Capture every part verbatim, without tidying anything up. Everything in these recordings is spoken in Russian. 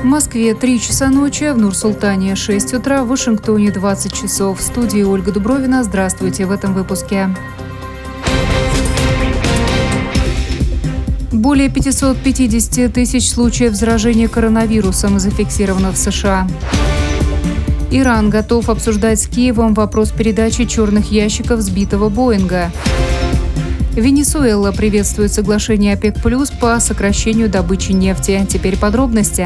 В Москве три часа ночи, в Нур-Султане шесть утра, в Вашингтоне двадцать часов. В студии Ольга Дубровина. Здравствуйте в этом выпуске. Более пятьсот пятьдесят тысяч случаев заражения коронавирусом зафиксировано в США. Иран готов обсуждать с Киевом вопрос передачи черных ящиков сбитого Боинга. Венесуэла приветствует соглашение ОПЕК+ по сокращению добычи нефти. Теперь подробности.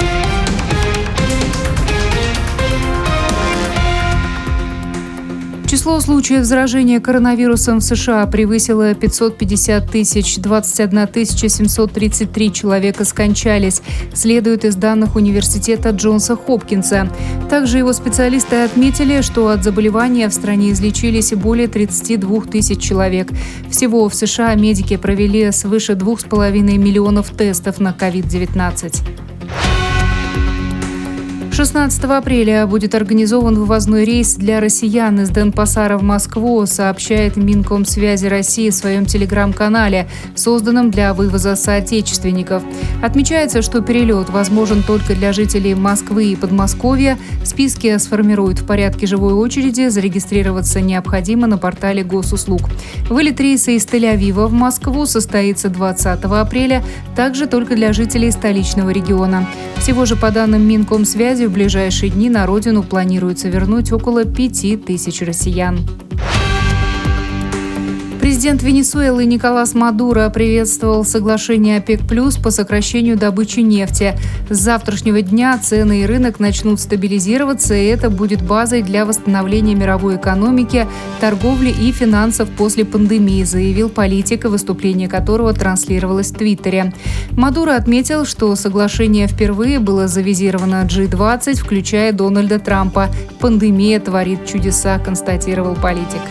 Число случаев заражения коронавирусом в США превысило пятьсот пятьдесят тысяч, двадцать одна тысяча семьсот тридцать три человека скончались, следует из данных университета Джонса Хопкинса. Также его специалисты отметили, что от заболевания в стране излечились более тридцати двух тысяч человек. Всего в США медики провели свыше двух с половиной миллионов тестов на ковид девятнадцать. шестнадцатого апреля будет организован вывозной рейс для россиян из Денпасара в Москву, сообщает Минкомсвязи России в своем телеграм-канале, созданном для вывоза соотечественников. Отмечается, что перелет возможен только для жителей Москвы и Подмосковья. Списки сформируют в порядке живой очереди. Зарегистрироваться необходимо на портале госуслуг. Вылет рейса из Тель-Авива в Москву состоится двадцатого апреля, также только для жителей столичного региона. Всего же, по данным Минкомсвязи, в ближайшие дни на родину планируется вернуть около пяти тысяч россиян. Президент Венесуэлы Николас Мадуро приветствовал соглашение ОПЕК+ по сокращению добычи нефти. С завтрашнего дня цены и рынок начнут стабилизироваться, и это будет базой для восстановления мировой экономики, торговли и финансов после пандемии, заявил политик, выступление которого транслировалось в Твиттере. Мадуро отметил, что соглашение впервые было завизировано джи двадцать, включая Дональда Трампа. «Пандемия творит чудеса», констатировал политик.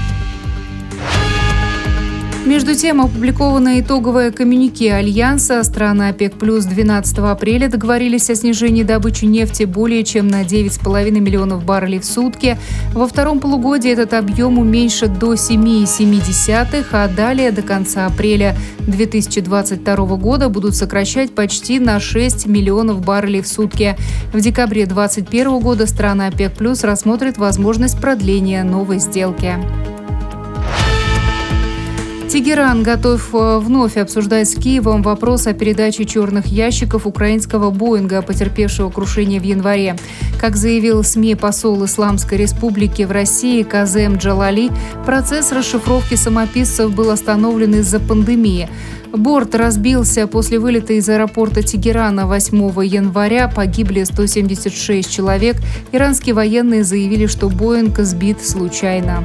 Между тем, опубликованное итоговое коммюнике Альянса, страны ОПЕК+ двенадцатого апреля договорились о снижении добычи нефти более чем на девять с половиной миллионов баррелей в сутки. Во втором полугодии этот объем уменьшат до семь целых семь десятых, а далее до конца апреля две тысячи двадцать второго года будут сокращать почти на шесть миллионов баррелей в сутки. В декабре две тысячи двадцать первого года страны ОПЕК+ рассмотрят возможность продления новой сделки. Тегеран готов вновь обсуждать с Киевом вопрос о передаче черных ящиков украинского Боинга, потерпевшего крушение в январе. Как заявил СМИ посол Исламской Республики в России Казем Джалали, процесс расшифровки самописцев был остановлен из-за пандемии. Борт разбился после вылета из аэропорта Тегерана восьмого января. Погибли сто семьдесят шесть человек. Иранские военные заявили, что Боинг сбит случайно.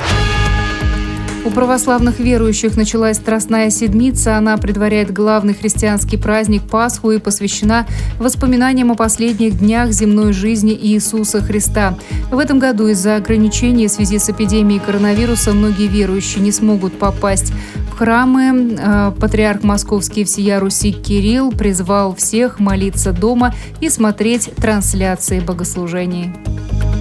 У православных верующих началась Страстная Седмица. Она предваряет главный христианский праздник Пасху и посвящена воспоминаниям о последних днях земной жизни Иисуса Христа. В этом году из-за ограничений в связи с эпидемией коронавируса многие верующие не смогут попасть в храмы. Патриарх Московский всея Руси Кирилл призвал всех молиться дома и смотреть трансляции богослужений.